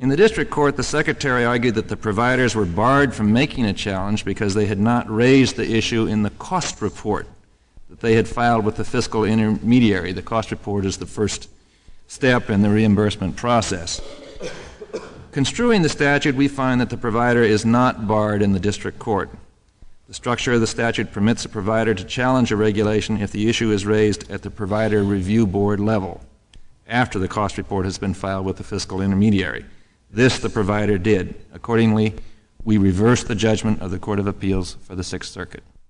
In the district court, the Secretary argued that the providers were barred from making a challenge because they had not raised the issue in the cost report that they had filed with the fiscal intermediary. The cost report is the first step in the reimbursement process. Construing the statute, we find that the provider is not barred in the district court. The structure of the statute permits a provider to challenge a regulation if the issue is raised at the provider review board level after the cost report has been filed with the fiscal intermediary. This the provider did. Accordingly, we reverse the judgment of the Court of Appeals for the Sixth Circuit.